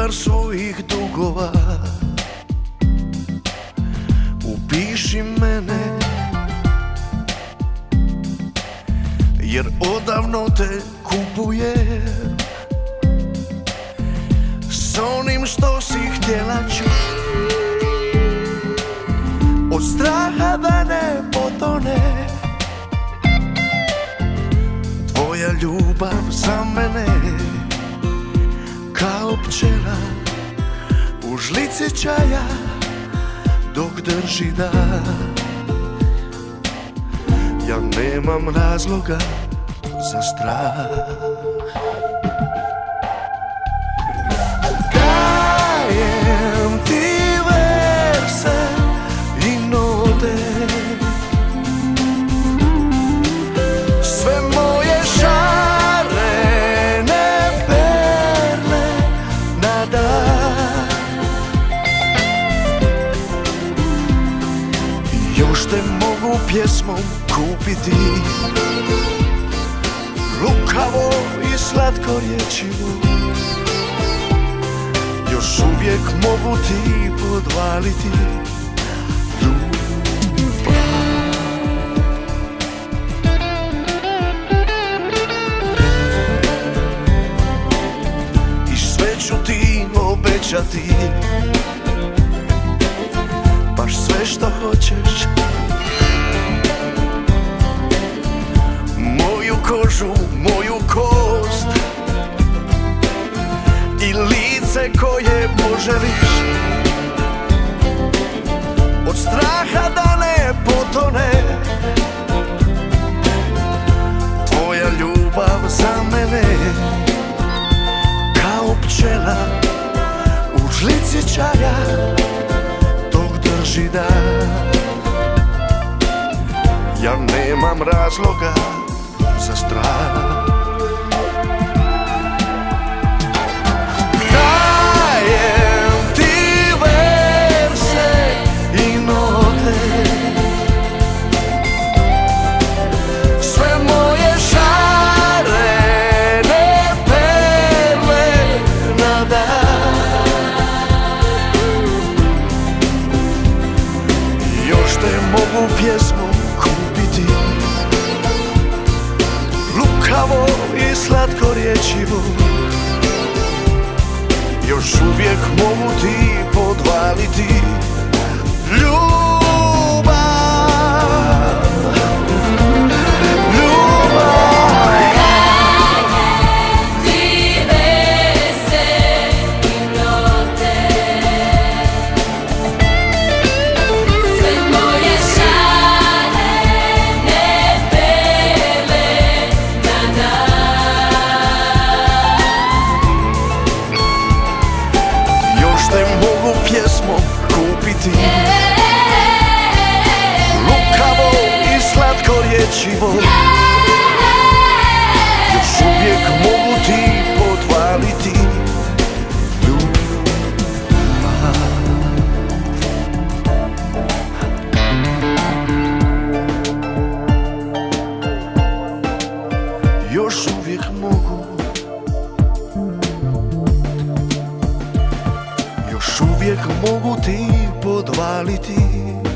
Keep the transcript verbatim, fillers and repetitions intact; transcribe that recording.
listinar svojih dugova. Upiši mene, jer odavno te kupujem. S onim što si htjela čuti, od straha da ne potone. Tvoja ljubav za mene kao pčela u žlici čaja dok drži dah. Ja nemam razloga za strah. Dajem ti verse i note, sve moje šarene perle na dan. Još te mogu pjesmom kupiti, lukavo i slatko rječivo. Još uvijek mogu ti podvaliti ljubav. I sve ću ti obećati, baš sve što hoćeš. Moju kožu, moju kost i lice koje poželiš. Od straha da ne potone tvoja ljubav za mene kao pčela u žlici čaja dok drži dah. Ja nemam razloga za strah. Dajem ti verse i note, sve moje šarene perle na dan. Još te mogu pjesmom kupiti, lukavo i slatko rječivo. Još uvijek mogu ti podvaliti ljubav. Ljubav. Dajem ti verse i note, sve moje šarene perle na dan. Još te mogu pjesmom kupiti, lukavo i slatko rječivo. Još uvijek mogu ti podvaliti ljubav. Još uvijek mogu, još uvijek mogu ti podvaliti